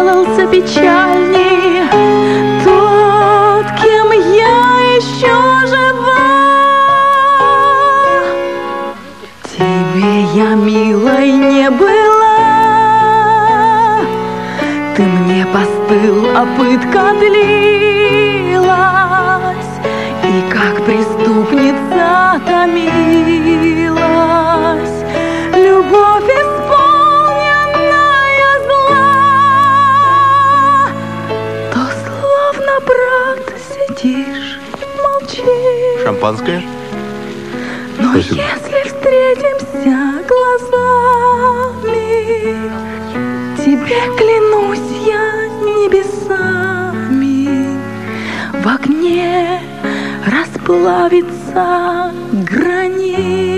сделался печальней тот, кем я еще жива. Тебе я милой не была, ты мне постыл, а пытка длилась, и как преступница томилась. Любовь исполненная зла, то словно брат сидишь, молчишь. Шампанское? Но Спасибо. если встретимся глазами, тебе клянусь я небесами, в огне расплавится гранит.